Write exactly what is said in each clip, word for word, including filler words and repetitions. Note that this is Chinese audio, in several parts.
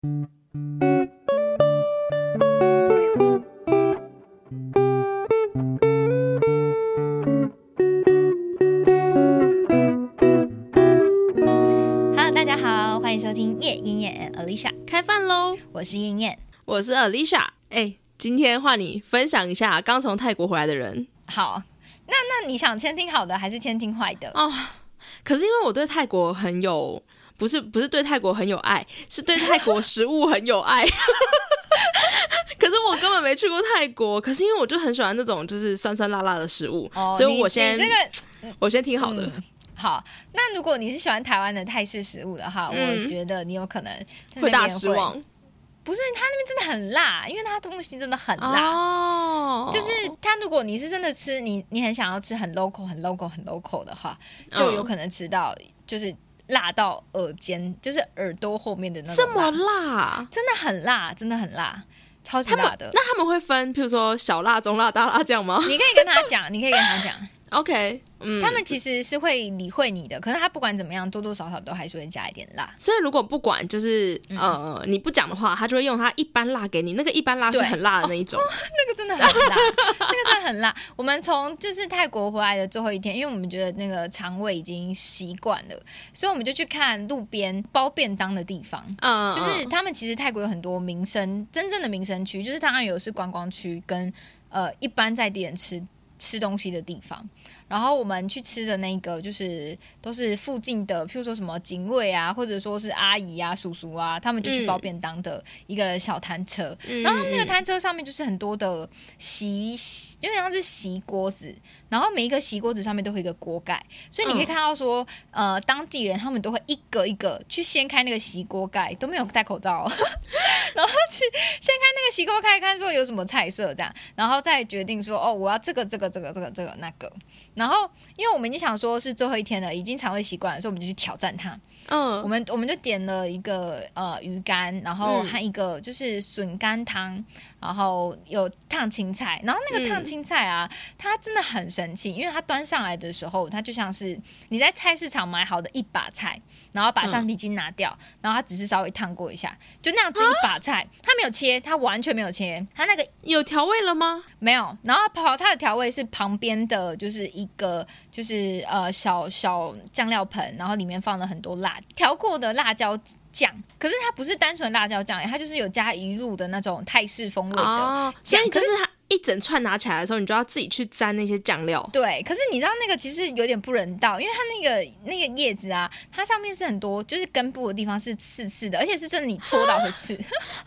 Hello， 大家好，欢迎收听叶燕燕 and Alicia 开饭喽！ 我是燕燕， 我是 Alicia。哎，今天换你分享一下刚从泰国回来的人。 好，那那你想先听好的还是先听坏的？ 哦，可是因为我对泰国很有，不是不是对泰国很有爱，是对泰国食物很有爱。可是我根本没去过泰国，可是因为我就很喜欢那种就是酸酸辣辣的食物，哦、所以我先这个我先听好的。 嗯好，那如果你是喜欢台湾的泰式食物的话、嗯、我觉得你有可能会大失望。 不是，它那边真的很辣，因为它东西真的很辣。 哦， 就是它，如果你是真的吃，你你很想要吃很 local、很 local、很 local 的话，就有可能吃到就是辣到耳尖，就是耳朵后面的那种辣。 这么辣， 真的很辣，真的很辣。超级辣的。 那他们会分譬如说小辣、中辣、大辣这样吗？ 你可以跟他讲，你可以跟他讲。 OK， 嗯， 他们其实是会理会你的，可是他不管怎么样，多多少少都还是会加一点辣。 所以如果不管就是、嗯、呃你不讲的话，他就会用他一般辣给你。那个一般辣是很辣的那一种， 哦哦、那个真的很辣，那个真的很辣。我们从就是泰国回来的最后一天，因为我们觉得那个肠胃已经习惯了，所以我们就去看路边包便当的地方。嗯，就是他们其实泰国有很多民生真正的民生区，就是当然有是观光区跟呃一般在地人吃吃东西的地方。然后我们去吃的那个就是都是附近的，譬如说什么警卫啊，或者说是阿姨啊、叔叔啊，他们就去包便当的一个小摊车。嗯、然后他们那个摊车上面就是很多的锡，有点像是锡锅子，然后每一个锡锅子上面都会有一个锅盖，所以你可以看到说，嗯、呃，当地人他们都会一个一个去掀开那个锡锅盖，都没有戴口罩，然后去掀开那个锡锅盖，看说有什么菜色这样，然后再决定说，哦，我要这个这个这个这个这个那个。然后，因为我们已经想说是最后一天了，已经肠胃习惯了，所以我们就去挑战它。嗯，我们我们就点了一个呃鱼干，然后和一个就是笋干汤，然后有烫青菜。然后那个烫青菜啊，嗯、它真的很神奇，因为它端上来的时候，它就像是你在菜市场买好的一把菜，然后把橡皮筋拿掉，然后它只是稍微烫过一下，就那样子一把菜，它没有切，它完全没有切。它那个有调味了吗？ 没有。然后它的调味是旁边的，就是一个就是呃小小酱料盆，然后里面放了很多辣调过的辣椒酱，可是它不是单纯辣椒酱，它就是有加一入的那种泰式风味的酱、哦、 所以就是它一整串拿起来的时候，你就要自己去沾那些酱料。 对，可是你知道那个其实有点不人道，因为它那个那个叶子啊，它上面是很多就是根部的地方是刺刺的，而且是真的你戳到会刺。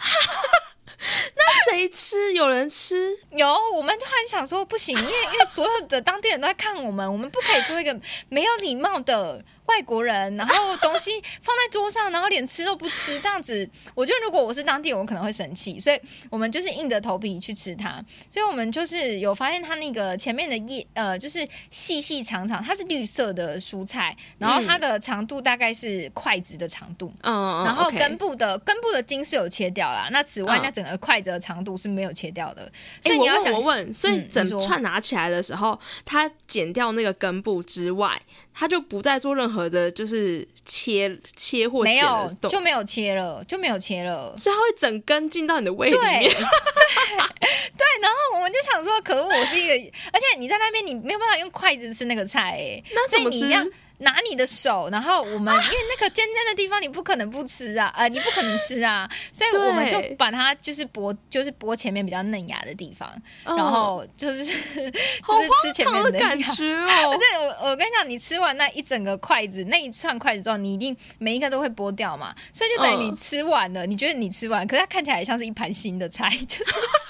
那谁吃？有人吃？ 有，我们突然想说不行，因为因为所有的当地人都在看我们，我们不可以做一个没有礼貌的外国人，然后东西放在桌上，然后连吃都不吃，这样子，我觉得如果我是当地人，我可能会生气，所以我们就是硬着头皮去吃它。所以我们就是有发现它那个前面的叶，呃，就是细细长长，它是绿色的蔬菜，然后它的长度大概是筷子的长度，嗯，然后根部的、okay. 根部的筋是有切掉啦，那此外、嗯、那整个筷子的长度是没有切掉的。所以你要想， 欸、我问，我问，所以整串拿起来的时候，它、嗯、剪掉那个根部之外，它就不再做任何的，就是切切或剪的动作， 没有，就没有切了，就没有切了， 所以它会整根进到你的胃里面。 对，对，对，然后我们就想说，可恶，我是一个，而且你在那边你没有办法用筷子吃那个菜、欸， 那怎么吃？ 所以你要拿你的手，然后我们、啊、因为那个尖尖的地方你不可能不吃啊，呃，你不可能吃啊，所以我们就把它就是剥，就是剥前面比较嫩芽的地方，哦、然后就是就是吃前面的感觉哦。 而且我我跟你讲，你吃完那一整个筷子那一串筷子之后，你一定每一个都会剥掉嘛，所以就等于你吃完了，哦、你觉得你吃完，可是它看起来像是一盘新的菜，就是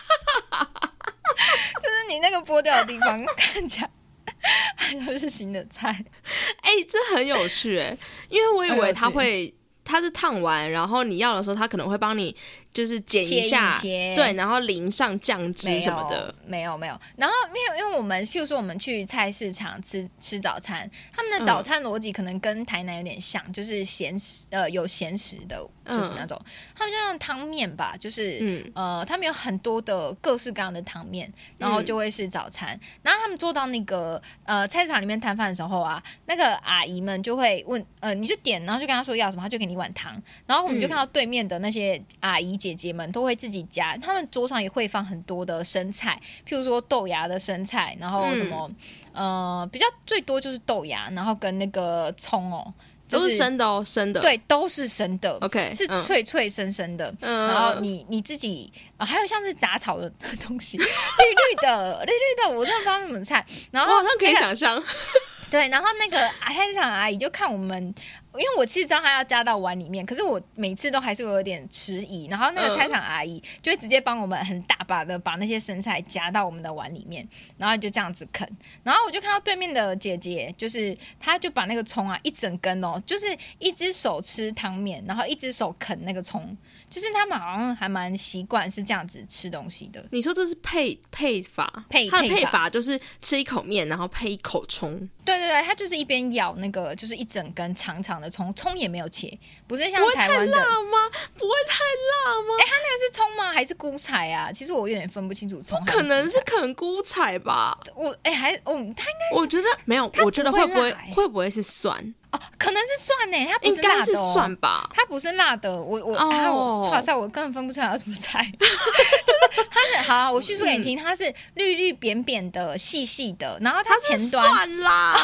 就是你那个剥掉的地方看起来。还有是新的菜， 哎、欸，这很有趣哎，因为我以为他会，他是烫完，然后你要的时候，他可能会帮你就是剪一下， 切一切对，然后淋上酱汁什么的。 没有没有，然后因为因为我们譬如说我们去菜市场吃吃早餐，他们的早餐逻辑可能跟台南有点像，嗯、就是咸食呃有咸食的，就是那种、嗯、他们就像汤面吧，就是、嗯、呃他们有很多的各式各样的汤面，然后就会是早餐。嗯、然后他们做到那个呃菜市场里面摊贩的时候啊，那个阿姨们就会问呃你就点，然后就跟他说要什么，他就给你一碗汤，然后我们就看到对面的那些阿姨姐姐们都会自己夹，他们桌上也会放很多的生菜，譬如说豆芽的生菜，然后什么、嗯、呃比较最多就是豆芽，然后跟那个葱哦。就是、 都是生的哦，生的， 对，都是生的 ，OK， 是脆脆生生的，嗯、然后你你自己、呃、还有像是杂草的东西，绿绿的，绿绿的，我真的不知道是什么菜，然后我好像可以想象， 对，然后那个菜市场阿姨就看我们，因为我其实知道她要加到碗里面，可是我每次都还是有点迟疑，然后那个菜市场阿姨就会直接帮我们很大把的把那些生菜夹到我们的碗里面，然后就这样子啃，然后我就看到对面的姐姐，就是她就把那个葱啊一整根哦，就是一只手吃汤面，然后一只手啃那个葱，就是他们好像还蛮习惯是这样子吃东西的。 你说这是配配法， 配它的配法就是吃一口面，然后配一口葱。 对对对，他就是一边咬那个，就是一整根长长的葱，葱也没有切，不是像台湾的。 不会太辣吗？不会太辣吗？ 哎，他那个是葱吗？还是菇菜啊？其实我有点分不清楚葱。 可能是啃菇菜吧。 我哎，还哦，他应该我觉得没有，我觉得会不会会不会是蒜？ 哦，可能是蒜呢、欸，它不是辣的、哦， 应该是蒜吧？ 它不是辣的，我我、oh. 啊，我哇塞，我根本分不出来有什么菜，就是它是好，我叙述给你听，它是绿绿扁扁的、细细的，然后它前端它是蒜啦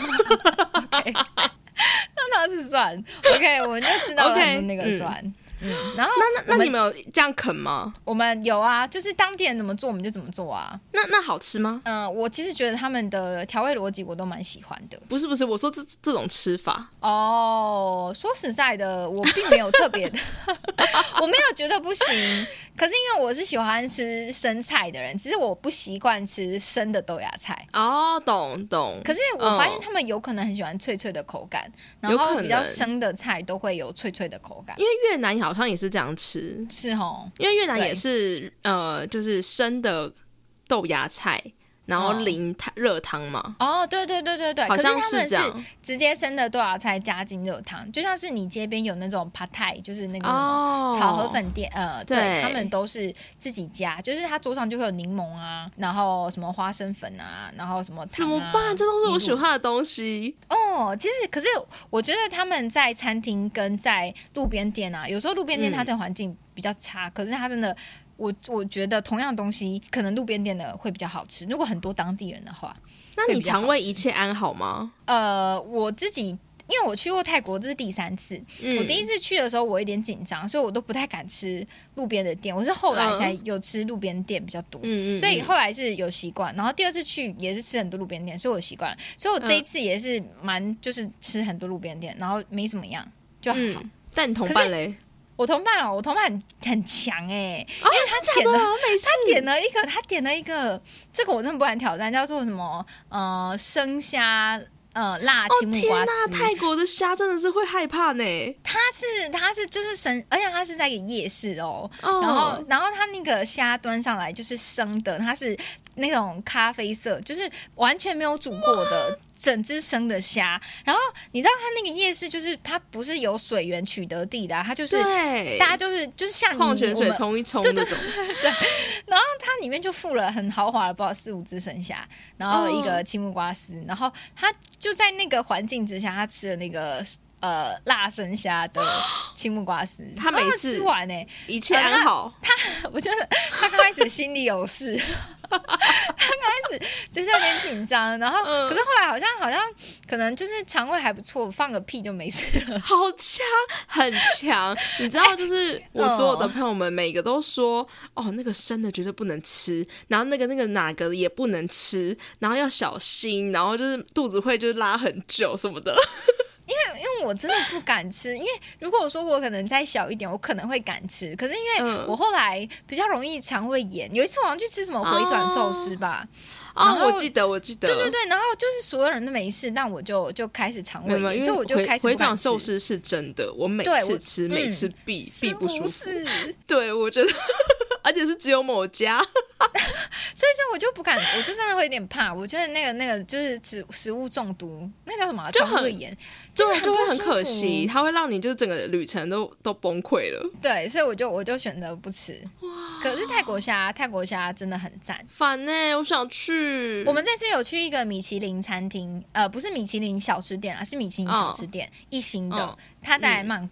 ，OK， 那它是蒜 ，OK， 我们就知道了那个蒜。Okay, 嗯嗯，然后那那那你们有这样啃吗？ 我们有啊，就是当地人怎么做我们就怎么做啊。 那那好吃吗？ 嗯、呃，我其实觉得他们的调味逻辑我都蛮喜欢的。 不是不是，我说这这种吃法哦，说实在的，我并没有特别的，我没有觉得不行。可是因为我是喜欢吃生菜的人，只是我不习惯吃生的豆芽菜。 哦，懂懂。 可是我发现他们有可能很喜欢脆脆的口感，然后比较生的菜都会有脆脆的口感。 因为越南好像也是这样吃， 是哦， 因为越南也是呃，就是生的豆芽菜。然后淋热汤嘛？ 哦，对对对对对， 好像是这样。 可是他们是直接生的豆芽菜加进热汤，就像是你街边有那种 Pad Thai， 就是那个炒河粉店，哦、呃，对，对他们都是自己加，就是他桌上就会有柠檬啊，然后什么花生粉啊，然后什么糖、啊、 怎么办？这都是我喜欢的东西哦。其实，可是我觉得他们在餐厅跟在路边店啊，有时候路边店它这个环境比较差，嗯、可是它真的。我我觉得同样东西，可能路边店的会比较好吃。如果很多当地人的话， 那你肠胃一切安好吗？ 呃，我自己因为我去过泰国，这是第三次。嗯、我第一次去的时候，我有点紧张，所以我都不太敢吃路边的店。我是后来才有吃路边店比较多，嗯、所以后来是有习惯。然后第二次去也是吃很多路边店，所以我习惯了。所以我这一次也是蛮就是吃很多路边店，然后没怎么样就好。嗯、 但你同伴嘞？ 我同伴哦，我同伴很很强哎、欸，因为他点了， 哦、 他点了一个，他点了一个，这个我真的不敢挑战，叫做什么呃生虾呃辣青木瓜丝。 哦天哪，泰国的虾真的是会害怕呢。 它是它是就是生，而且它是在一个夜市哦，哦然后然后它那个虾端上来就是生的，它是那种咖啡色，就是完全没有煮过的。整只生的虾，然后你知道它那个夜市就是它不是有水源取得地的、啊，它就是大家就是就是像矿泉水冲一冲那种， 对。然后它里面就附了很豪华的，不知道四五只生虾，然后一个青木瓜丝，哦、然后它就在那个环境之下，他吃了那个。呃，辣生虾的青木瓜丝， 他每次吃完呢、欸， 一切安好。 他，他我觉得他刚开始心里有事，他刚开始就是有点紧张，然后、嗯、可是后来好像好像可能就是肠胃还不错，放个屁就没事了。 好强，很强！你知道，就是我所有的朋友们每个都说，哦，那个生的绝对不能吃，然后那个那个哪个也不能吃，然后要小心，然后就是肚子会就是拉很久什么的。 因为因为我真的不敢吃，因为如果说我可能再小一点，我可能会敢吃。可是因为我后来比较容易肠胃炎，有一次我好像去吃什么回转寿司吧， 哦、然后、哦、我记得我记得， 对对对，然后就是所有人都没事，但我就就开始肠胃炎，所以我就开始不敢吃。 回转寿司是真的，我每次吃每次必、嗯、必不舒服。对，我觉得，而且是只有某家。 所以就我就不敢，我就真的会有点怕。我觉得那个那个就是食食物中毒，那叫什么、啊？肠胃炎， 就是很就会很可惜，它会让你就是整个旅程都都崩溃了。 对，所以我就我就选择不吃。可是泰国虾，泰国虾真的很赞。 烦呢、欸，我想去。 我们这次有去一个米其林餐厅，呃，不是米其林小吃店啊，是米其林小吃店，哦、一星的，哦、它在曼谷。嗯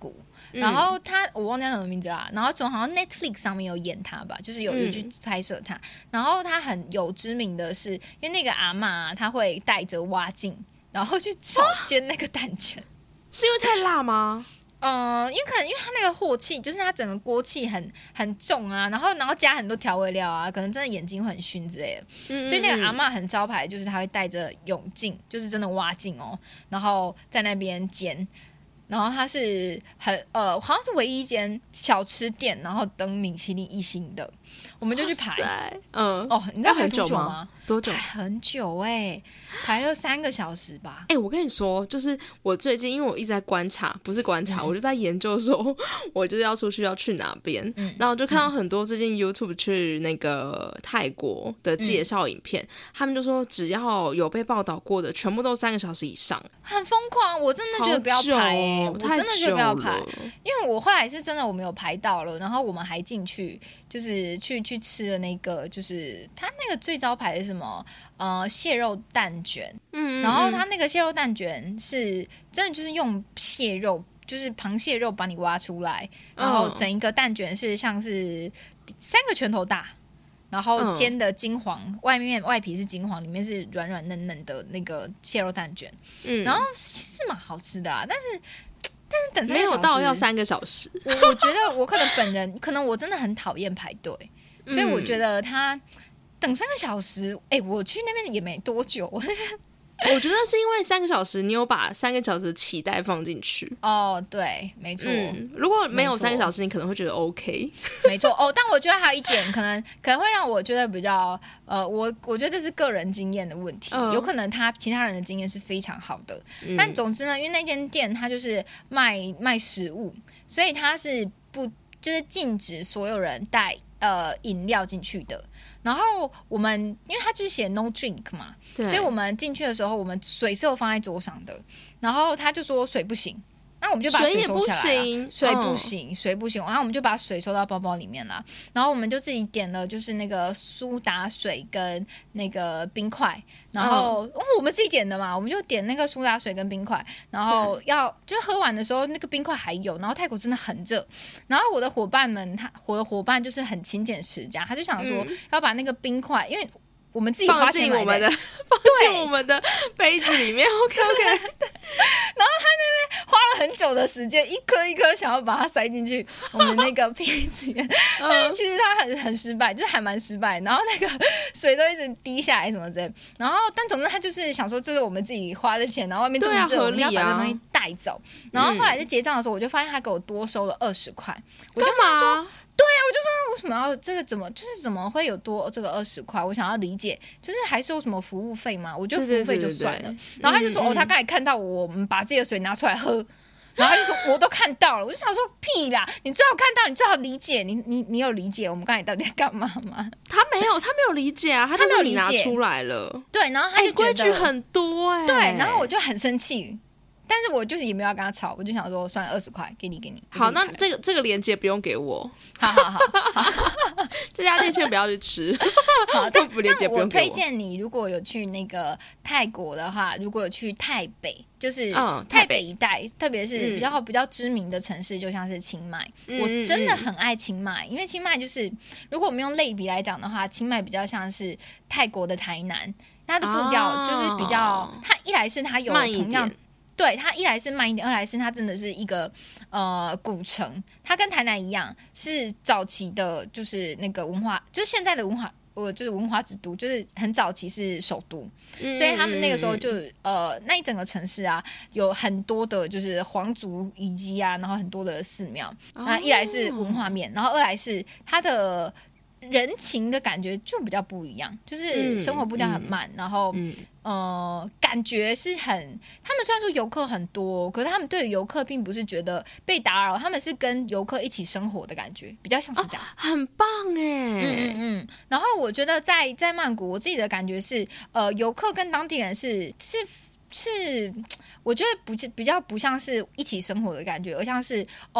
然后他我忘记他什么名字啦，然后总好像 Netflix 上面有演他吧，就是有有去拍摄他、嗯、然后他很有知名的是因为那个阿嬷她会带着蛙镜然后去炒煎那个蛋卷、啊、 是因为太辣吗？ 嗯，因为可能因为它那个镬气，就是它整个锅气很很重啊，然后然后加很多调味料啊，可能真的眼睛会很熏之类的。嗯嗯嗯，所以那个阿嬷很招牌，就是她会带着泳镜，就是真的蛙镜哦，然后在那边煎。然后它是很呃，好像是唯一一间小吃店，然后登米其林一星的，我们就去排。嗯，哦，你知道排多久吗？ 多久？ 排很久哎、欸，排了三个小时吧。 哎、欸，我跟你说，就是我最近因为我一直在观察，不是观察，嗯、我就在研究说，我就是要出去要去哪边。嗯，然后我就看到很多最近 YouTube 去那个泰国的介绍影片，嗯、他们就说只要有被报道过的，全部都三个小时以上， 很疯狂。我真的觉得不要排、欸。我真的觉得不要排，因为我后来是真的我们有排到了，然后我们还进去，就是去去吃了那个，就是他那个最招牌的是什么？呃，蟹肉蛋卷。嗯, 嗯, 嗯，然后他那个蟹肉蛋卷是真的就是用蟹肉，就是螃蟹肉把你挖出来，然后整一个蛋卷是像是三个拳头大。然后煎的金黄、嗯、外面外皮是金黄，里面是软软嫩嫩的那个蟹肉蛋卷，嗯，然后是蛮好吃的啊，但是但是等三个小时没有到要三个小时， 我我觉得我可能本人可能我真的很讨厌排队，所以我觉得他等三个小时，哎、欸，我去那边也没多久。 我觉得是因为三个小时，你有把三个小时的期待放进去。 哦，对，没错、嗯。 如果没有三个小时，你可能会觉得 OK。 没错哦，但我觉得还有一点，可能可能会让我觉得比较呃，我我觉得这是个人经验的问题，呃、有可能他其他人的经验是非常好的。嗯、但总之呢，因为那间店它就是卖卖食物，所以它是不就是禁止所有人带呃饮料进去的。然后我们因为他就是写 no drink 嘛，所以我们进去的时候，我们水是有放在桌上的。然后他就说水不行，那我们就把水收下来了。水不行，水不行，然后我们就把水收到包包里面了。然后我们就自己点了，就是那个苏打水跟那个冰块。然后、嗯哦、我们自己点的嘛，我们就点那个苏打水跟冰块。然后要就喝完的时候，那个冰块还有。然后泰国真的很热。然后我的伙伴们，他我的伙伴就是很勤俭持家，他就想说要把那个冰块，因为我们自己花钱买的， 放进我们的放进我们的杯子里面。OK OK。 然后他那边花了很久的时间，一颗一颗想要把它塞进去我们那个杯子里面，嗯、但是其实他很很失败，就是还蛮失败。然后那个水都一直滴下来什么之类。然后但总之他就是想说，这是我们自己花的钱，然后外面这么热，啊、我们要把这个东西带走。然后后来在结账的时候，我就发现他给我多收了二十块。我就跟他说。对啊，我就说为什么要这个怎么就是怎么会有多这个二十块？我想要理解，就是还收什么服务费吗？我觉得服务费就算了。对对对对，然后他就说、嗯、哦，他刚才看到我们把自己的水拿出来喝，然后他就说我都看到了。我就想说屁啦，你最好看到，你最好理解，你你你有理解我们刚才到底在干嘛吗？ 他没有，他没有理解啊，他就是你拿出来了。 对，然后他就觉得、 欸、规矩很多哎、欸， 对，然后我就很生气。但是我就是也没有要跟他吵，我就想说算了，二十块给你给你。 好，那这个这个链接不用给我。 好好好，好这家店千万不要去吃。 好，但但我推荐你，如果有去那个泰国的话，如果有去台北，就是台北一带，嗯、特别是比较、嗯、比较知名的城市，就像是清迈。嗯、我真的很爱清迈，因为清迈就是如果我们用类比来讲的话，清迈比较像是泰国的台南，它的步调就是比较，哦、它一来是它有同样。对，它一来是慢一点，二来是它真的是一个呃古城，它跟台南一样是早期的，就是那个文化，就是现在的文化，呃，就是文化之都，就是很早期是首都，嗯、所以他们那个时候就呃那一整个城市啊，有很多的就是皇族遗迹啊，然后很多的寺庙，那、哦、一来是文化面，然后二来是它的人情的感觉就比较不一样，就是生活步调很慢，嗯、然后。嗯呃，感觉是很，他们虽然说游客很多，可是他们对于游客并不是觉得被打扰，他们是跟游客一起生活的感觉，比较像是这样，哦、 很棒哎， 嗯嗯嗯。然后我觉得在在曼谷，我自己的感觉是，呃，游客跟当地人是是是，我觉得不比较不像是一起生活的感觉，而像是哦。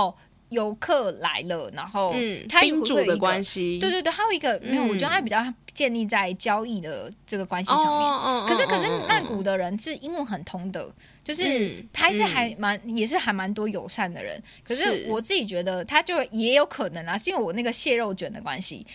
游客来了，然后嗯， 它宾主的关系， 对对对，还有一个、嗯、没有，我觉得它比较建立在交易的这个关系上面。 哦、 可是、哦、可是曼谷的人是英文很通的，就是他是还蛮、嗯、也是还蛮多友善的人。可是我自己觉得他就也有可能啊，是因为我那个蟹肉卷的关系。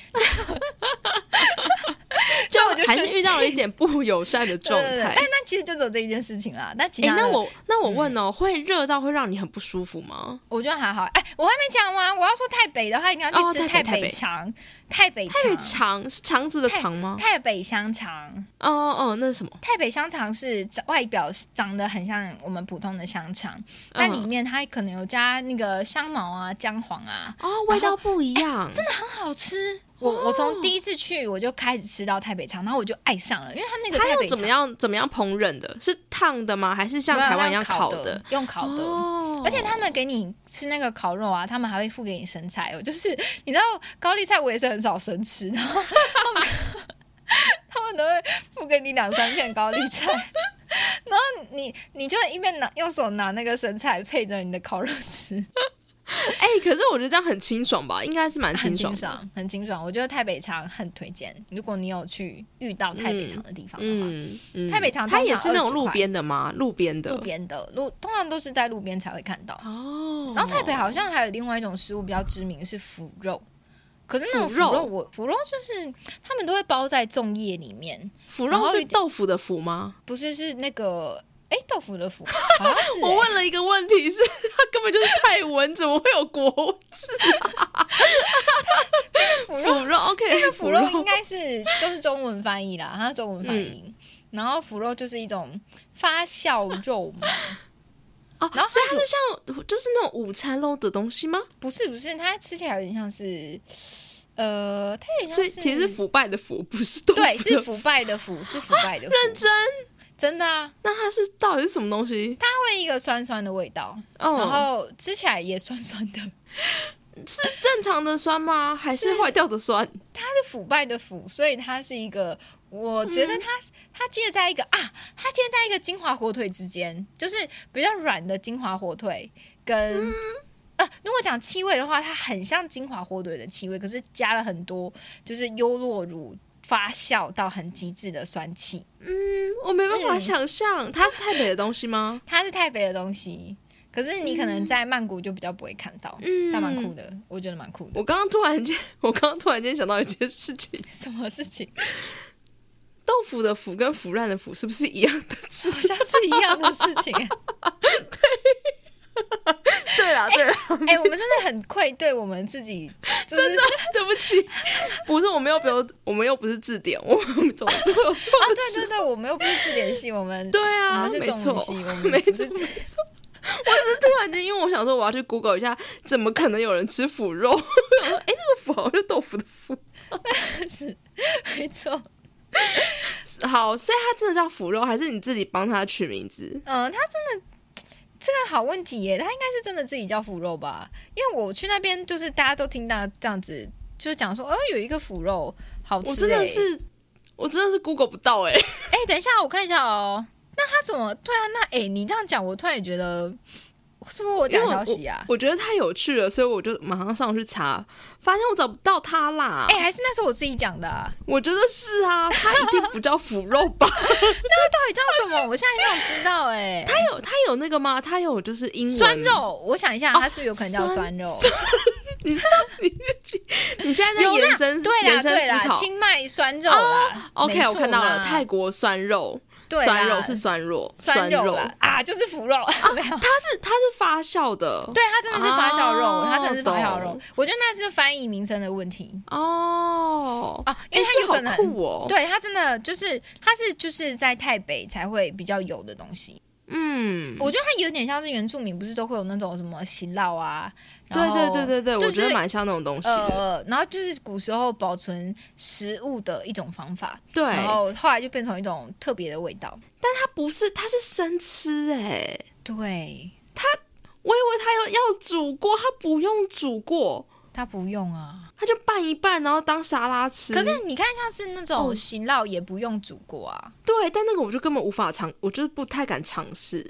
就我就还是遇到了一点不友善的状态， 对对对，但那其实就只有这一件事情啦。但其他、 欸、那我那我问哦、嗯，会热到会让你很不舒服吗？ 我觉得还好。哎、欸，我还没讲完，我要说台北的话，一定要去吃台北肠。台北台北肠是肠子的肠吗？ 台北香肠。 哦哦，那是什么？ 台北香肠是外表长得很像我们普通的香肠，但里面它可能有加那个香茅啊、姜黄啊， 哦，味道不一样， 欸、真的很好吃。我我从第一次去我就开始吃到台北肠，然后我就爱上了，因为它那个台北肠怎么样怎么样烹饪的？是烫的吗？还是像台湾一样烤的？ 用烤的，哦、而且他们给你吃那个烤肉啊，他们还会附给你生菜哦。就是你知道高丽菜我也是很少生吃，然后他们他们都会附给你两三片高丽菜，然后你你就一边拿用手拿那个生菜配着你的烤肉吃。 哎、欸，可是我觉得这样很清爽吧，应该是蛮清爽的， 很清爽，很清爽。我觉得台北肠很推荐，如果你有去遇到台北肠的地方的话，嗯嗯、台北肠它也是那种路边的吗？路边的， 路边的路通常都是在路边才会看到。哦，然后台北好像还有另外一种食物比较知名是腐肉，可是那种腐肉我腐肉就是他们都会包在粽叶里面。 腐肉是豆腐的腐吗？ 不是，是那个。哎，豆腐的腐，好像是、欸。 我问了一个问题是，它根本就是泰文，怎么会有国字啊？ 腐肉， 腐肉 ，OK， 那个腐肉应该是就是中文翻译啦，它是中文翻译。嗯、然后腐肉就是一种发酵肉嘛。 哦，然后所以它是像就是那种午餐肉的东西吗？ 不是不是，它吃起来有点像是。呃，它有点像是， 所以其实是腐败的腐，不是豆腐的腐。 对，是腐败的腐，是腐败的腐。 认真。 真的啊， 那它是到底是什么东西？ 它会一个酸酸的味道，哦、然后吃起来也酸酸的， 是正常的酸吗？还是坏掉的酸？ 它是腐败的腐，所以它是一个，我觉得它、嗯、它介在一个啊，它介在一个金华火腿之间，就是比较软的金华火腿跟、嗯、呃，如果讲气味的话，它很像金华火腿的气味，可是加了很多就是优酪乳。发酵到很极致的酸气， 嗯，我没办法想象、嗯，它是台北的东西吗？ 它是台北的东西，可是你可能在曼谷就比较不会看到，嗯，但蛮酷的，我觉得蛮酷的。 我刚刚突然间，我刚刚突然间想到一件事情， 什么事情？ 豆腐的腐跟腐烂的腐是不是一样的字？ 好像是一样的事情。 对。对啦，对啦， 哎、欸欸，我们真的很愧对我们自己，就是、 真的对不起，不是我们又不有，我们又不是字典，我们总是会有错啊，对对对，我们又不是字典系，我们对啊， 我们是中文系，我们没错没错。我只是突然间，因为我想说我要去 Google 一下，怎么可能有人吃腐肉？我说，哎、欸，这个腐好像是豆腐的腐， 是没错。 好，所以它真的叫腐肉，还是你自己帮它取名字？ 嗯，它真的。这个好问题耶，他应该是真的自己叫腐肉吧？因为我去那边，就是大家都听到这样子，就是讲说，哦，有一个腐肉好吃。我真的是，我真的是 Google 不到哎。 哎，等一下，我看一下哦。那他怎么？对啊，那哎，你这样讲，我突然也觉得，是不是我假消息啊？ 我, 我觉得太有趣了，所以我就马上上去查，发现我找不到他啦。 哎，还是那是我自己讲的、啊？ 我觉得是啊，他一定不叫腐肉吧？那个到底叫什么？我现在很想知道哎、欸。 他有他有那个吗？他有就是英文酸肉，我想一下，他是不是有可能叫酸肉？ 酸你知道你你现在在延伸对啦延伸对啦，清迈酸肉啦。 哦、OK， 我看到了，泰国酸肉。酸肉是酸肉， 酸肉啦啊，就是腐肉。啊、 它是它是发酵的， 对，它真的是发酵肉，哦、它真的是发酵肉。我觉得那是翻译名称的问题哦啊，因为它有可能， 欸、好酷哦、 对，它真的就是它是就是在台北才会比较有的东西。 嗯， 我觉得它有点像是原住民，不是都会有那种什么喜酪啊？ 对对对对对，我觉得蛮像那种东西的。 呃，然后就是古时候保存食物的一种方法。 对， 然后后来就变成一种特别的味道。 但它不是，它是生吃哎、欸。 对， 它，我以为它要要煮过，它不用煮过。 它不用啊， 它就拌一拌，然后当沙拉吃。 可是你看，像是那种辛酪也不用煮过啊。 对，但那个我就根本无法尝，我就是不太敢尝试。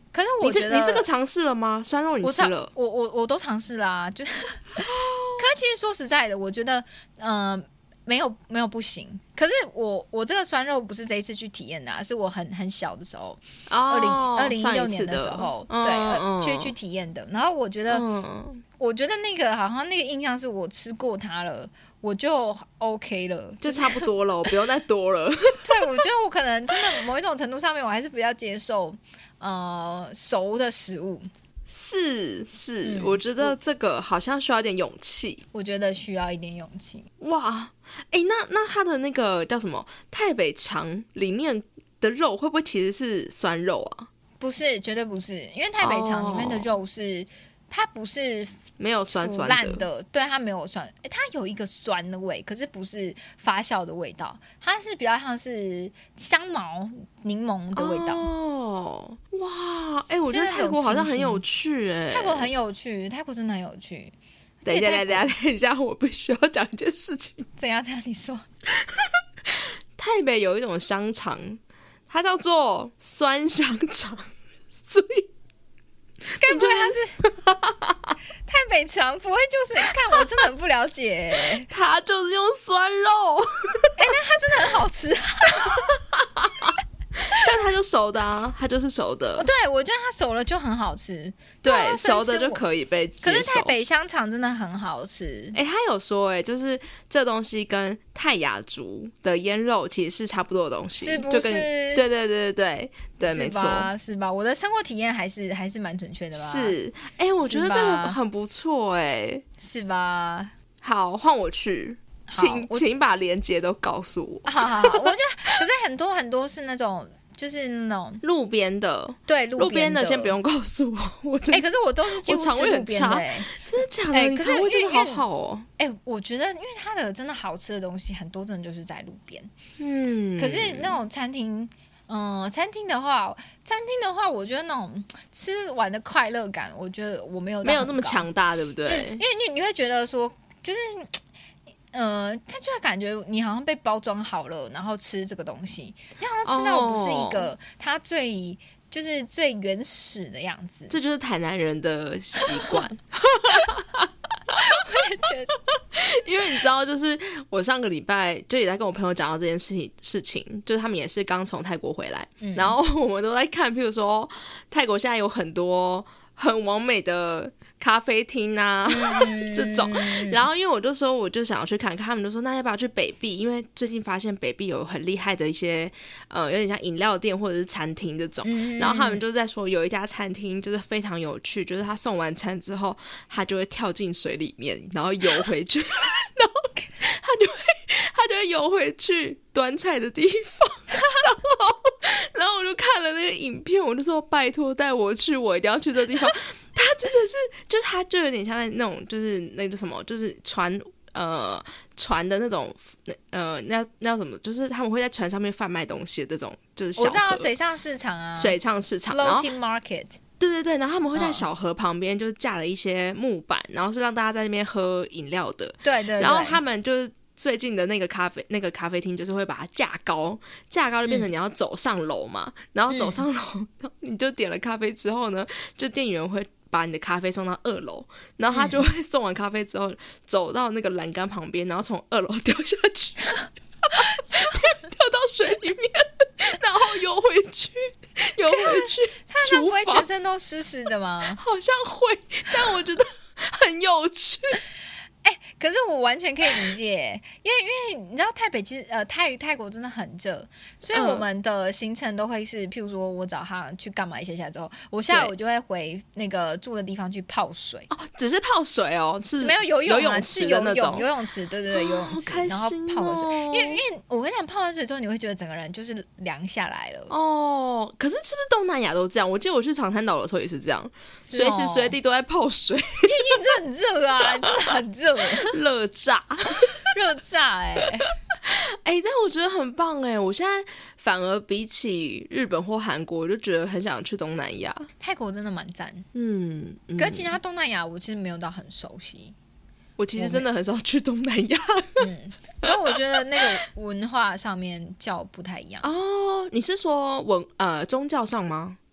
可是我觉得你, 你这个尝试了吗？酸肉你吃了？ 我我我都尝试啦、啊，就可是其实说实在的，我觉得呃没有没有不行。可是我我这个酸肉不是这一次去体验的、啊，是我很很小的时候，二零二零一六年的时候，对、嗯、去去体验的。然后我觉得、嗯，我觉得那个好像那个印象是我吃过它了，我就 OK 了， 就差不多了，我不用再多了。 对，我觉得我可能真的某一种程度上面，我还是比较接受呃熟的食物。 是是、嗯，我觉得这个好像需要一点勇气。 我觉得需要一点勇气。 哇，哎、欸，那那它的那个叫什么太北肠里面的肉会不会其实是酸肉啊？ 不是，绝对不是，因为太北肠里面的肉是、哦、它不是没有酸酸的，的对，它没有酸，欸、它有一个酸的味，可是不是发酵的味道，它是比较像是香茅、柠檬的味道。 哦，哇，哎、欸，我觉得泰国好像很有趣、欸，哎， 泰国很有趣，泰国真的很有趣。 等一下，等一下，等一下，我必须要讲一件事情。 怎样？怎样？你说。 泰北有一种香肠，它叫做酸香肠，所以。 该不会他是太北肠？不会就是看我真的很不了解、欸， 他就是用酸肉， 哎、欸，那它真的很好吃。 但它就熟的啊，它就是熟的。 对，我觉得它熟了就很好吃。 对，熟的就可以被接受。 可是泰北香肠真的很好吃。 哎、欸，他有说、欸，哎，就是这东西跟泰雅族的腌肉其实是差不多的东西， 是不是？ 就跟对对对对对对，没错， 是吧？我的生活体验还是还是蛮准确的吧？ 是，哎、欸，我觉得这个很不错、欸，哎， 是吧？ 好，换我去。请请把连结都告诉我。 好好好，我觉得可是很多很多是那种就是那种路边的， 对路边的先不用告诉我。我哎、欸，可是我都是几乎是路边的、欸， 真的假的？欸、你肠胃真的好好哦。 哎、欸，我觉得因为它的真的好吃的东西很多，真的就是在路边。 嗯， 可是那种餐厅，嗯、呃，餐厅的话，餐厅的话，我觉得那种吃完的快乐感，我觉得我没有没有那么强大，对不对？ 嗯、因为你你会觉得说，就是。呃，他就会感觉你好像被包装好了，然后吃这个东西，你好像吃到不是一个他最、oh. 就是最原始的样子。 这就是台南人的习惯。 我也觉得， 因为你知道，就是我上个礼拜就也在跟我朋友讲到这件事情，事情就是他们也是刚从泰国回来、嗯，然后我们都在看，譬如说泰国现在有很多很完美的咖啡厅啊、嗯、这种，然后因为我就说我就想要去看看，他们就说那要不要去北碧，因为最近发现北碧有很厉害的一些呃有点像饮料店或者是餐厅这种、嗯、然后他们就在说有一家餐厅就是非常有趣，就是他送完餐之后他就会跳进水里面然后游回去然后他就会他就会游回去端菜的地方然后然后我就看了那个影片，我就说拜托带我去，我一定要去这个地方。他真的是，就他就有点像那种，就是那个什么，就是船呃船的那种呃那那叫什么，就是他们会在船上面贩卖东西的这种，就是小河。 我知道水上市场啊， 水上市场 ，floating market。 对对对，然后他们会在小河旁边就是架了一些木板，然后是让大家在那边喝饮料的。 对 对, 对。 然后他们就是。最近的那个咖啡那个咖啡厅就是会把它架高，架高就变成你要走上楼嘛、嗯、然后走上楼、嗯、你就点了咖啡之后呢，就店员会把你的咖啡送到二楼，然后他就会送完咖啡之后、嗯、走到那个栏杆旁边，然后从二楼掉下去掉到水里面然后游回去游回去他们不会全身都湿湿的吗？ 好像会，但我觉得很有趣。 哎、欸，可是我完全可以理解，因为因为你知道台北其实呃泰泰国真的很热，所以我们的行程都会是，譬如说我早上去干嘛一些下之后，我下午就会回那个住的地方去泡水。 哦，只是泡水哦，是没有游泳、啊、 游泳池的那种游泳池，对对对，游泳池， 哦、 然后泡水。 因为因为我跟你讲，泡完水之后你会觉得整个人就是凉下来了。 哦，可是是不是东南亚都这样？我记得我去长滩岛的时候也是这样，随、哦、时随地都在泡水。 因为真的很热啊，真的很热。 热炸热炸哎哎、欸，但我觉得很棒哎！我现在反而比起日本或韩国，我就觉得很想去东南亚。 泰国真的蛮赞， 嗯，嗯可是其他东南亚我其实没有到很熟悉。 我其实真的很少去东南亚， 嗯，可是我觉得那个文化上面较不太一样。 哦，你是说文呃宗教上吗？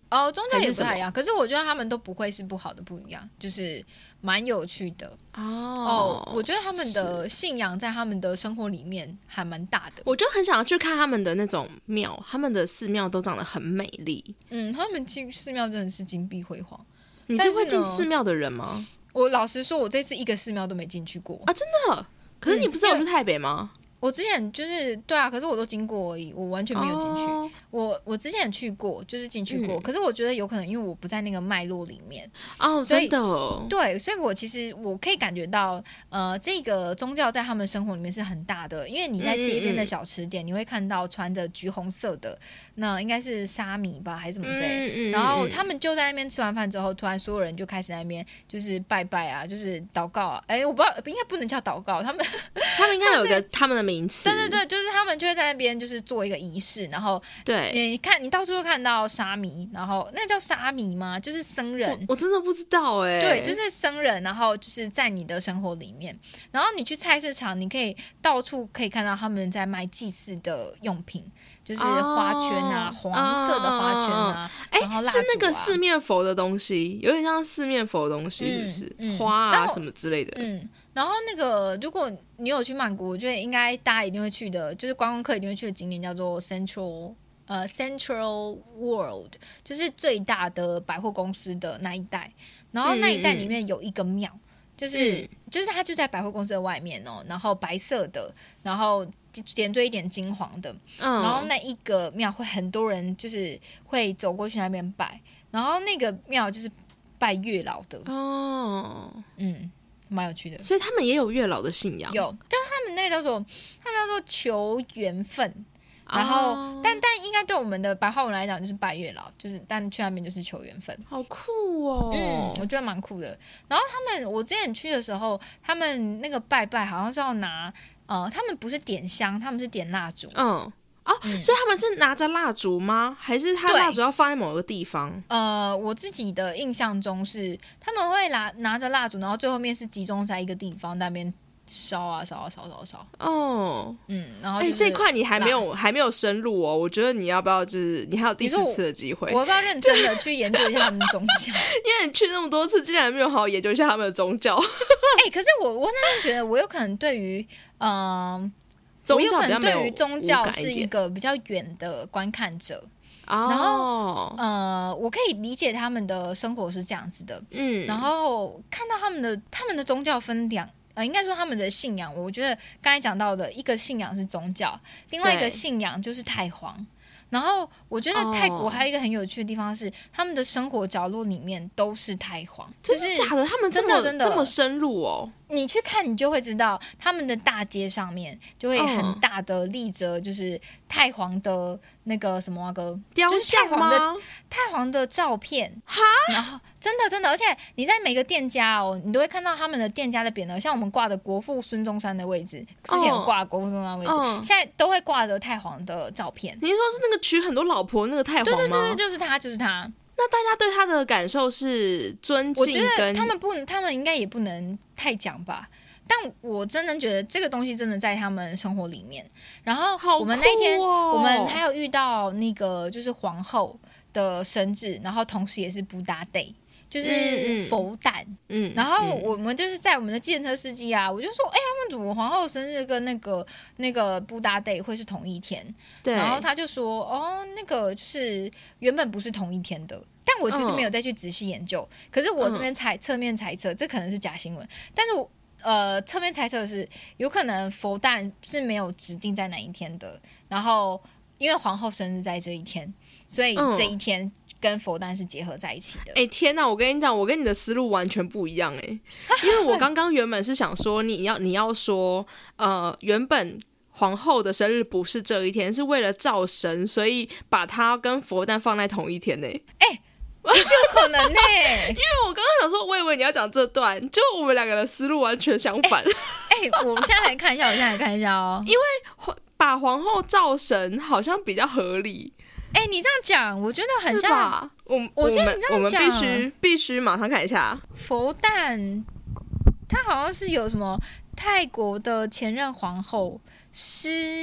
哦，宗教也不太一样，可是我觉得他们都不会是不好的不一样，就是蛮有趣的哦。哦，我觉得他们的信仰在他们的生活里面还蛮大的， 我就很想要去看他们的那种庙，他们的寺庙都长得很美丽。 嗯，他们寺庙真的是金碧辉煌。 你是会进寺庙的人吗？ 我老实说，我这次一个寺庙都没进去过啊！真的？可是你不是有去台北吗？ 嗯，我之前就是对啊，可是我都经过而已，我完全没有进去。Oh. 我我之前也去过，就是进去过、嗯，可是我觉得有可能因为我不在那个脉络里面哦， oh, 真的哦。 对，所以我其实我可以感觉到，呃，这个宗教在他们生活里面是很大的，因为你在街边的小吃店，嗯嗯，你会看到穿着橘红色的，那应该是沙弥吧，还是什么之类的、嗯嗯嗯，然后他们就在那边吃完饭之后，突然所有人就开始在那边就是拜拜啊，就是祷告啊，哎，我不知道，应该不能叫祷告，他们他们应该有一个他们的名词， 对对对，就是他们就会在那边就是做一个仪式，然后对， 你看你到处都看到沙弥，然后那叫沙弥吗？就是僧人， 我, 我真的不知道哎、 欸，对，就是僧人，然后就是在你的生活里面，然后你去菜市场，你可以到处可以看到他们在卖祭祀的用品。就是花圈啊、哦、黄色的花圈啊，哎、哦哦哦， 是那个四面佛的东西，有点像四面佛的东西，是不是？嗯嗯、花啊什么之类的。 嗯，然后那个如果你有去曼谷，我觉得应该大家一定会去的，就是观光客一定会去的景点叫做 Central 呃 Central World， 就是最大的百货公司的那一带。然后那一带里面有一个庙。嗯就是、嗯、就是它就在百货公司的外面哦，然后白色的，然后点缀一点金黄的、嗯，然后那一个庙会很多人就是会走过去那边拜，然后那个庙就是拜月老的哦，嗯，蛮有趣的， 所以他们也有月老的信仰， 有，但他们那个叫做他们叫做求缘分。然后，哦、但但应该对我们的白话文来讲就是拜月老，就是但去那边就是求缘分， 好酷哦！ 嗯，我觉得蛮酷的。然后他们，我之前去的时候，他们那个拜拜好像是要拿，呃，他们不是点香，他们是点蜡烛。 嗯，哦，嗯、所以他们是拿着蜡烛吗？还是他蜡烛要放在某个地方？ 呃，我自己的印象中是他们会拿拿着蜡烛，然后最后面是集中在一个地方那边。烧啊烧啊烧烧烧哦， 嗯，然后哎、欸，这块你还没有还没有深入哦，我觉得你要不要就是你还有第四次的机会， 我要不要认真的去研究一下他们的宗教？ 因为你去那么多次，竟然没有好好研究一下他们的宗教。 哎、欸，可是我我那天觉得我有可能对于嗯、呃， 宗教我有可能对于宗教是一个比较远的观看者。 哦、 然后呃，我可以理解他们的生活是这样子的，嗯，然后看到他们的他们的宗教分两。呃，应该说他们的信仰，我觉得刚才讲到的一个信仰是宗教，另外一个信仰就是太皇。然后我觉得泰国还有一个很有趣的地方是， oh. 他们的生活角落里面都是太皇， 真的假的？他们这么真的真的这么深入哦。 你去看，你就会知道，他们的大街上面就会很大的立着，就是太皇的那个什么那个雕像吗？ 就是太皇的太皇的照片哈， 然后真的真的，而且你在每个店家哦，你都会看到他们的店家的匾额，像我们挂的国父孙中山的位置，之前有挂国父孙中山的位置， oh. Oh. 现在都会挂着太皇的照片。 你说是那个娶很多老婆那个太皇吗？ 对对对对，就是他，就是他。 那大家对他的感受是尊敬， 我觉得他们不，他们应该也不能太讲吧。但我真的觉得这个东西真的在他们生活里面。然后我们那天， 哦、 我们还有遇到那个就是皇后的生日，然后同时也是布达 day， 就是佛诞。嗯，然后我们就是在我们的计程车司机啊，我就说，哎、欸，他们怎么皇后生日跟那个那个布达 day 会是同一天？对。然后他就说，哦，那个就是原本不是同一天的。但我其实没有再去仔细研究，嗯、可是我这边猜侧面猜测，这可能是假新闻。但是我。呃，侧面猜测是有可能佛诞是没有指定在哪一天的，然后因为皇后生日在这一天，所以这一天跟佛诞是结合在一起的。 哎、嗯欸，天哪！我跟你讲，我跟你的思路完全不一样哎、欸，因为我刚刚原本是想说你要你要说呃，原本皇后的生日不是这一天，是为了造神，所以把它跟佛诞放在同一天呢、欸。 哎、欸。也是有可能呢、欸， 因为我刚刚想说，我以为你要讲这段，就我们两个的思路完全相反。 哎、欸欸，我现在来看一下，我现在来看一下哦。 因为把皇后造神好像比较合理。 哎、欸，你这样讲，我觉得很像。 是吧？我我觉得你这样讲， 我们必须必须马上看一下佛诞，它好像是有什么泰国的前任皇后施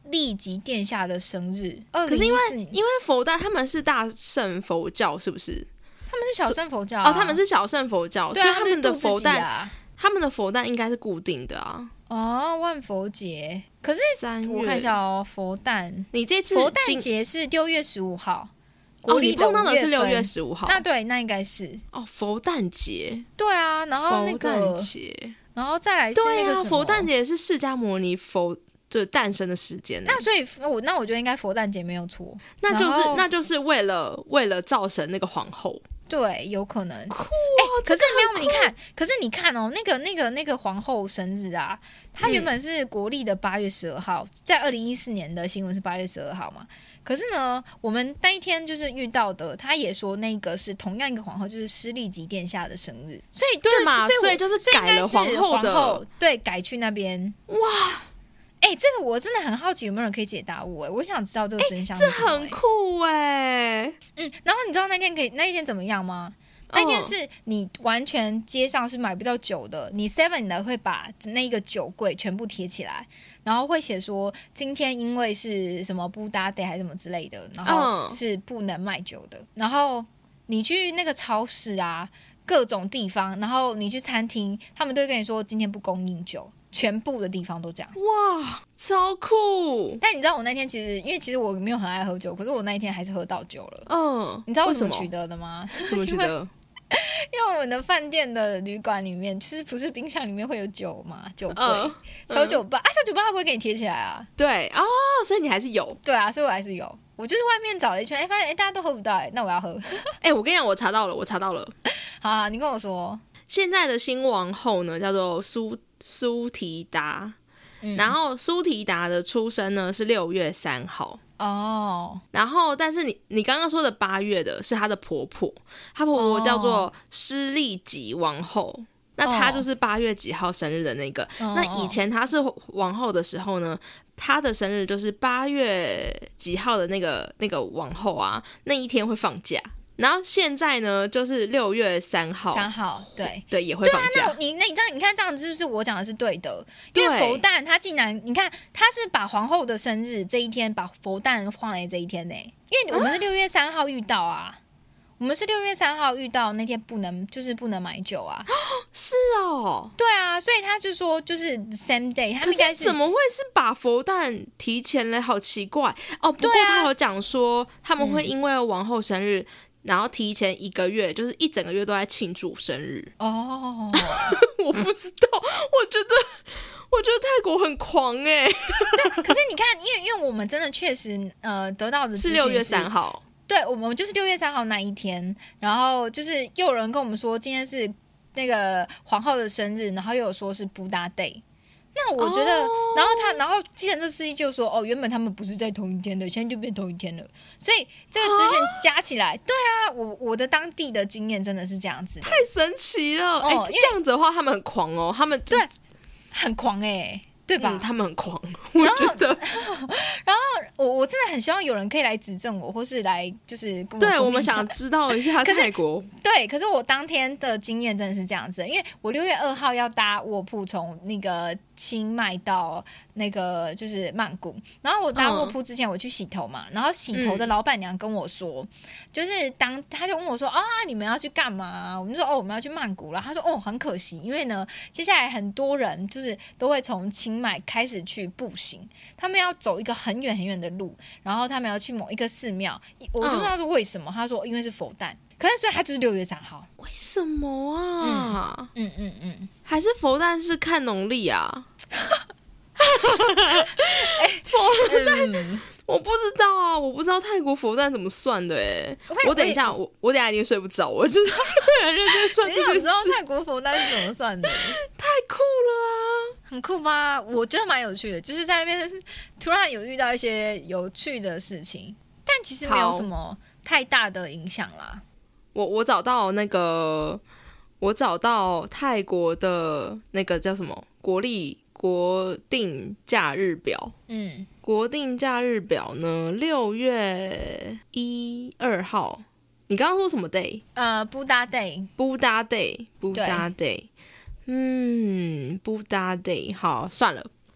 利吉殿下的生日。 可是因为因为佛诞他们是大乘佛教，是不是？ 他们是小乘佛教、啊、 哦，他们是小乘佛教， 对、啊、 所以他们的佛诞、 啊， 他们的佛诞应该是固定的啊。 哦，万佛节，可是我看一下哦，佛诞， 你这次佛诞节是六月十五号，国历的五月份、哦、 你碰到的是六月十五号， 那对，那应该是哦，佛诞节， 对啊，然后那个佛诞节， 然后再来是那个什么， 对啊，佛诞节是释迦牟尼佛就诞生的时间， 那所以我那我觉得应该佛诞节没有错， 那就是那就是为了为了造神那个皇后。 对，有可能。 酷、哦欸、可是没有， 你看，可是你看哦，那个、那个、那个皇后生日啊，她原本是国历的八月十二号，在二零一四年的新闻是八月十二号嘛。可是呢，我们那一天就是遇到的，他也说那个是同样一个皇后，就是施利吉殿下的生日，所以对嘛， 所以就是改了皇后的， 皇后对，改去那边。 哇！ 哎、欸，这个我真的很好奇，有没有人可以解答我、欸？我想知道这个真相是什么、 欸。这很酷哎、欸！ 嗯，然后你知道那天可以那一天怎么样吗？那天是你完全街上是买不到酒的，你 seven 的会把那个酒柜全部贴起来，然后会写说今天因为是什么布达 day 还是什么之类的，然后是不能卖酒的。然后你去那个超市啊，各种地方，然后你去餐厅，他们都会跟你说今天不供应酒。全部的地方都这样， 哇，超酷！ 但你知道我那天其实，因为其实我没有很爱喝酒，可是我那一天还是喝到酒了。 嗯， 你知道我怎么取得的吗？ 怎么取得？ 因为我们的饭店的旅馆里面，就是不是冰箱里面会有酒嘛，酒柜、 嗯、 小酒吧、嗯、啊，小酒吧它不会给你贴起来啊。 对哦，所以你还是有。 对啊，所以我还是有。我就是外面找了一圈，哎、欸，发现哎、欸、大家都喝不到、欸，哎，那我要喝。 哎、欸，我跟你讲，我查到了，我查到了。 好、啊，你跟我说， 现在的新王后呢，叫做苏苏提达。嗯、然后苏提达的出生呢是六月三号哦， 然后但是你你刚刚说的八月的是她的婆婆，她婆婆叫做施利吉王后，哦、那她就是八月几号生日的那个。哦、那以前她是王后的时候呢，她的生日就是八月几号的那个那个王后啊，那一天会放假。然后现在呢，就是六月三号， 三号，对对，也会放假。 对啊，那你那你这样，你看这样子是不是我讲的是对的？因为佛诞他竟然，你看他是把皇后的生日这一天，把佛诞放在这一天呢、欸，因为我们是六月三号遇到啊，啊我们是六月三号遇到那天不能，就是不能买酒啊。 是哦， 对啊，所以他就说就是 same day， 他们应该是怎么会是把佛诞提前嘞？好奇怪哦。不过他有讲说他们会因为王后生日。嗯然后提前一个月，就是一整个月都在庆祝生日哦。 我不知道，我觉得，我觉得泰国很狂哎、欸。 对，可是你看，因为因为我们真的确实呃得到的是六月三号， 对，我们就是六月三号那一天，然后就是又有人跟我们说今天是那个皇后的生日，然后又有说是布达 day。那我觉得， oh. 然后他，然后计程车司机就说：“哦，原本他们不是在同一天的，现在就变同一天了。”所以这个资讯加起来， huh? 对啊，我我的当地的经验真的是这样子的， 太神奇了！哎、哦欸，这样子的话，他们很狂哦，他们对很狂哎、欸。对吧、 嗯？他们很狂，我觉得。 然后我我真的很希望有人可以来指正我，或是来就是跟我对我们想知道一下泰国。 对，可是我当天的经验真的是这样子，因为我六月二号要搭卧铺从那个清迈到那个就是曼谷，然后我搭卧铺之前我去洗头嘛，嗯、然后洗头的老板娘跟我说，嗯、就是当他就问我说啊，你们要去干嘛？我们就说哦，我们要去曼谷了。他说哦，很可惜，因为呢，接下来很多人就是都会从清迈开始去步行，他们要走一个很远很远的路，然后他们要去某一个寺庙。我就问他说为什么？嗯、他说因为是佛诞。可是所以他就是六月三号， 为什么啊？ 嗯嗯嗯嗯， 还是佛诞是看农历啊？ 哎， 佛诞、嗯、我不知道啊，我不知道泰国佛诞怎么算的哎、欸。我等一下，我我等一下一定睡不着，我就是很认真算这件事。 你想知道泰国佛诞是怎么算的？ 太酷了啊！ 很酷吧？我觉得蛮有趣的，就是在那边突然有遇到一些有趣的事情，但其实没有什么太大的影响啦。 我我找到那个，我找到泰国的那个叫什么国历国定假日表。嗯，国定假日表呢，六月一二号。你刚刚说什么 day？ 呃，布达 day， 布达 day， 布达 day。嗯，布达 day。好，算了，我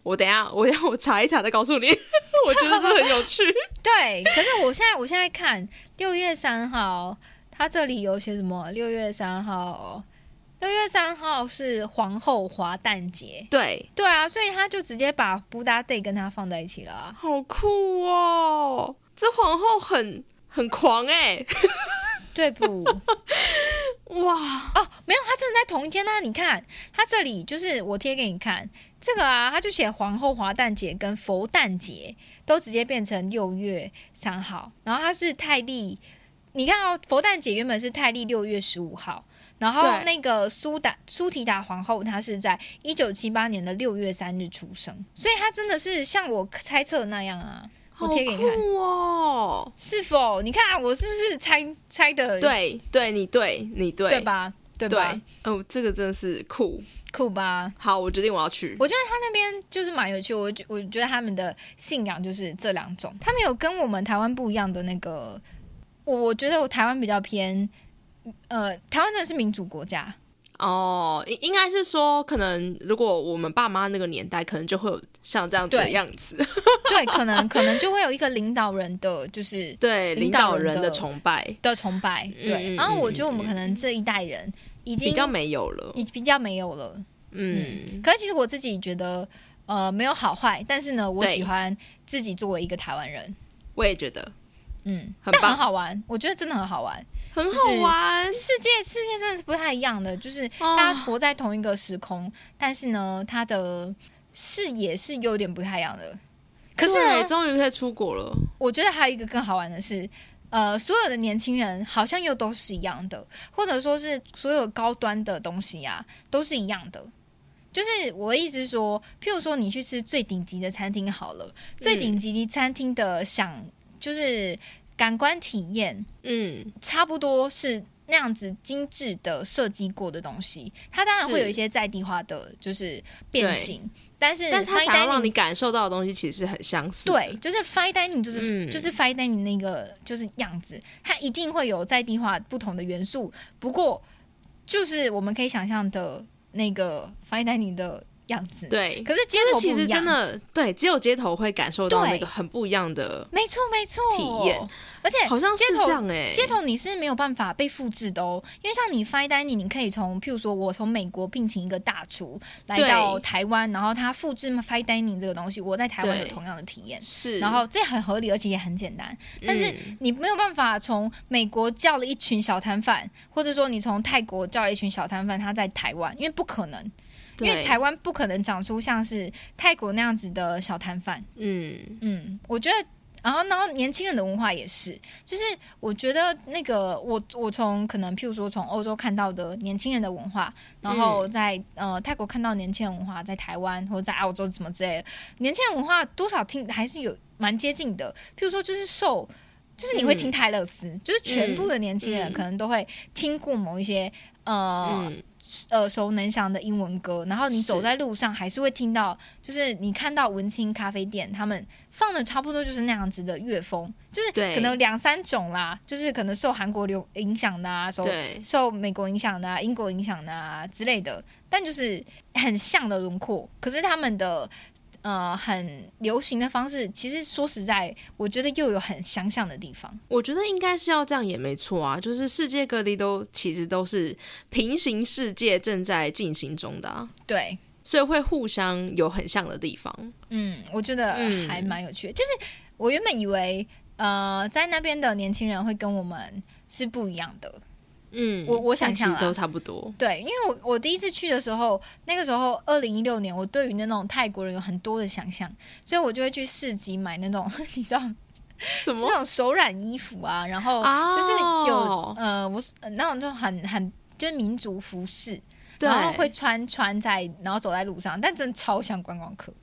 我等一下我等一下我查一查再告诉你我觉得这很有趣对，可是我现在我现在看六月三号它这里有写什么，六月三号六月三号是皇后华诞节， 对对啊，所以他就直接把布达 day 跟他放在一起了、啊、 好酷哦，这皇后很很狂哎、欸， 对不哇哦，没有，他真的在同一天啊！你看，他这里就是我贴给你看这个啊，他就写皇后华诞节跟佛诞节都直接变成六月三号，然后他是泰历，你看哦，佛诞节原本是泰历六月十五号，然后那个苏达苏提达皇后她是在一九七八年的六月三日出生，所以她真的是像我猜测的那样啊。我贴给你看哦， 是否你看我是不是猜猜的？ 对对，你对你对对吧？对吧？ 对哦，这个真的是酷酷吧？ 好，我决定我要去。 我觉得他那边就是蛮有趣，我我觉得他们的信仰就是这两种，他们有跟我们台湾不一样的那个，我我觉得我台湾比较偏，呃，台湾真的是民主国家。 哦，应该是说，可能如果我们爸妈那个年代，可能就会有像这样子的样子。 对，可能可能就会有一个领导人的，就是对领导人的崇拜的崇拜。对，嗯、然后我觉得我们可能这一代人已经比较没有了， 已比较没有了。嗯，嗯可是其实我自己觉得，呃，没有好坏，但是呢，我喜欢自己作为一个台湾人。 我也觉得， 嗯， 很棒， 但很好玩，我觉得真的很好玩。 很好玩， 就是、世界世界真的是不太一样的，就是大家活在同一个时空，哦、但是呢，他的视野是有点不太一样的。可是呢， 终于可以出国了。我觉得还有一个更好玩的是，呃，所有的年轻人好像又都是一样的，或者说是所有高端的东西啊，都是一样的。就是我的意思是说，譬如说你去吃最顶级的餐厅好了，嗯、最顶级的餐厅的享就是。感官体验，嗯，差不多是那样子精致的设计过的东西，它当然会有一些在地化的，就是变形，但是但它想要让你感受到的东西其实是很相似的。 对，就是 fine dining 就是、嗯、就是 fine dining 那个就是样子，它一定会有在地化不同的元素，不过就是我们可以想象的那个 fine dining 的样子。 对， 可是街头不一样， 其实真的对，只有街头会感受到那个很不一样的， 没错没错体验。 而且好像是这样哎、欸， 街头你是没有办法被复制的哦，因为像你 fine dining， 你可以从譬如说我从美国聘请一个大厨来到台湾，然后他复制 fine dining 这个东西，我在台湾有同样的体验， 是， 然后这很合理，而且也很简单。但是你没有办法从美国叫了一群小摊贩，或者说你从泰国叫了一群小摊贩，他在台湾，因为不可能。因为台湾不可能长出像是泰国那样子的小摊贩，嗯嗯，我觉得，然后然后年轻人的文化也是，就是我觉得那个我我从可能譬如说从欧洲看到的年轻人的文化，然后在、嗯、呃泰国看到年轻人文化，在台湾或者在澳洲什么之类的，年轻人文化多少听还是有蛮接近的，譬如说就是受。就是你会听泰勒斯、嗯、就是全部的年轻人可能都会听过某一些、嗯、呃、嗯、耳熟能详的英文歌，然后你走在路上还是会听到，就是你看到文青咖啡店他们放的差不多就是那样子的乐风，就是可能两三种啦，就是可能受韩国流影响的啊，受受美国影响的啊，英国影响的啊之类的，但就是很像的轮廓，可是他们的呃，很流行的方式，其实说实在，我觉得又有很相像的地方。 我觉得应该是要这样也没错啊，就是世界各地都其实都是平行世界正在进行中的、啊， 对， 所以会互相有很像的地方。 嗯，我觉得还蛮有趣的、嗯。就是我原本以为，呃，在那边的年轻人会跟我们是不一样的。嗯，我我想象都差不多。 对，因为我我第一次去的时候，那个时候二零一六年，我对于那种泰国人有很多的想象，所以我就会去市集买那种，你知道什么？ 那种手染衣服啊，然后就是有、哦、呃，我是那种就很很就是民族服饰，然后会穿穿在，然后走在路上，但真的超像观光客。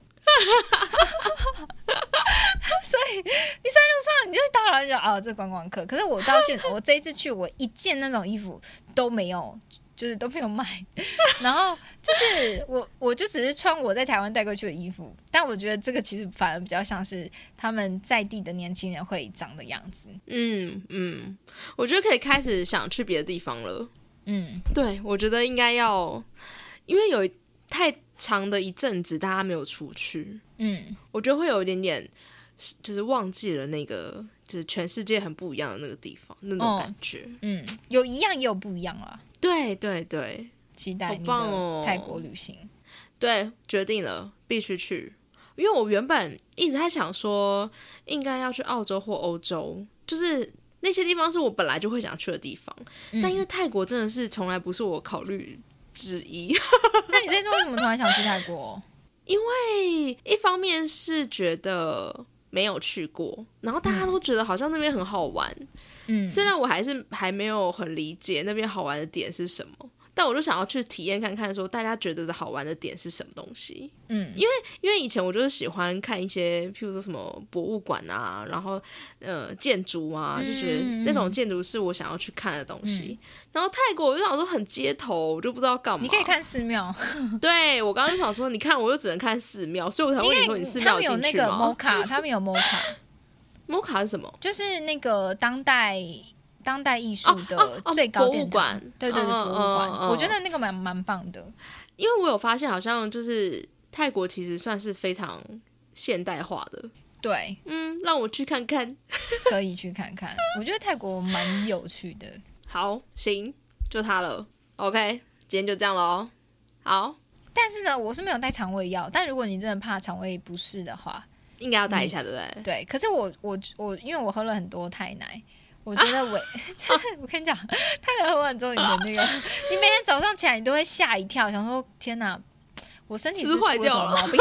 所以你在路上，你就到了就哦，这观光客。可是我到现我这一次去，我一件那种衣服都没有，就是都没有卖。然后就是我，我就只是穿我在台湾带过去的衣服，但我觉得这个其实反而比较像是他们在地的年轻人会长的样子。 嗯嗯，我觉得可以开始想去别的地方了。嗯，对，我觉得应该要，因为有太长的一阵子大家没有出去， 嗯， 我觉得会有一点点就是忘记了那个就是全世界很不一样的那个地方那种感觉。哦、 嗯，有一样也有不一样啦。 对对对， 期待你的泰国旅行。哦、 对，决定了，必须去。因为我原本一直在想说，应该要去澳洲或欧洲，就是那些地方是我本来就会想去的地方。嗯、但因为泰国真的是从来不是我考虑之一。 那你这次为什么突然想去泰国？ 因为一方面是觉得没有去过，然后大家都觉得好像那边很好玩。嗯，虽然我还是还没有很理解那边好玩的点是什么。但我就想要去体验看看说大家觉得的好玩的点是什么东西。嗯，因为因为以前我就是喜欢看一些譬如说什么博物馆啊，然后呃建筑啊，就觉得那种建筑是我想要去看的东西。嗯、然后泰国我就想说很街头，我就不知道干嘛。 你可以看寺庙。 对，我刚刚就想说你看我就只能看寺庙，所以我才问你说你寺庙有进去吗？ 他们有那个 mocha， 他们有 mocha。 mocha 是什么？ 就是那个当代当代艺术的最高殿堂。哦哦哦、对对对，博物馆。嗯嗯嗯、我觉得那个蛮蛮棒的。 因为我有发现好像就是泰国其实算是非常现代化的。 对， 嗯，让我去看看。 可以去看看，我觉得泰国蛮有趣的。 好，行，就它了。OK， 今天就这样咯。好， 但是呢，我是没有带肠胃药，但如果你真的怕肠胃不适的话， 应该要带一下，对不对？ 嗯、对，可是我我我，因为我喝了很多泰奶。我觉得我、啊、就是我跟你讲，泰奶喝完之后，你的那个，你每天早上起来你都会吓一跳，想说天哪，我身体是坏掉了毛病。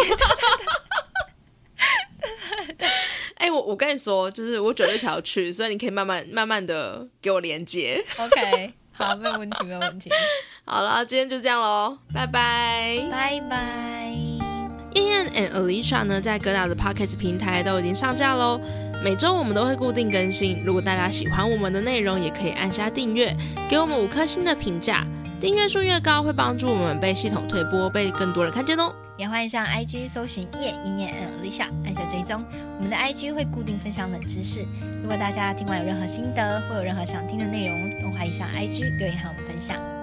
哎、欸，我我跟你说，就是我九月才要去，所以你可以慢慢慢慢的给我连接。 OK， 好，没有问题，没有问题。 好了，今天就这样咯，拜拜， 拜拜。 燕燕 and Alicia 呢，在各大的 Podcast 平台都已经上架咯。每周我们都会固定更新，如果大家喜欢我们的内容，也可以按下订阅，给我们五颗星的评价。订阅数越高，会帮助我们被系统推播，被更多人看见哦。 也欢迎上 I G 搜寻叶燕燕 and Alicia， 按下追踪。我们的 I G 会固定分享冷知识，如果大家听完有任何心得，或有任何想听的内容，都欢迎上 I G 留言和我们分享。